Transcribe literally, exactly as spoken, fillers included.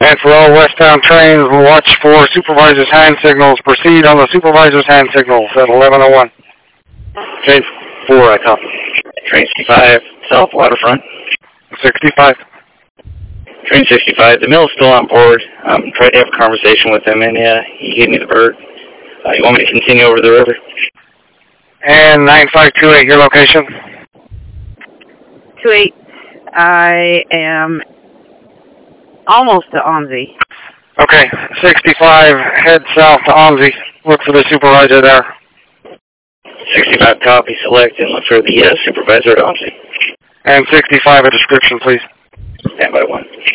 And for all westbound trains, we'll watch for supervisor's hand signals. Proceed on the supervisor's hand signals at eleven oh one. Train four, I copy. Train sixty-five, South Waterfront. sixty-five. Train sixty-five, the mill's still on board. Um, tried to have a conversation with him, and yeah, he gave me the bird. Uh, you want me to continue over the river? And nine five two eight, your location? two eight, I am almost to Omzi. Okay, sixty-five, head south to Omzi. Look for the supervisor there. sixty-five, copy, select, and look for the uh, supervisor at Omzi. And sixty-five, a description, please. Stand by one.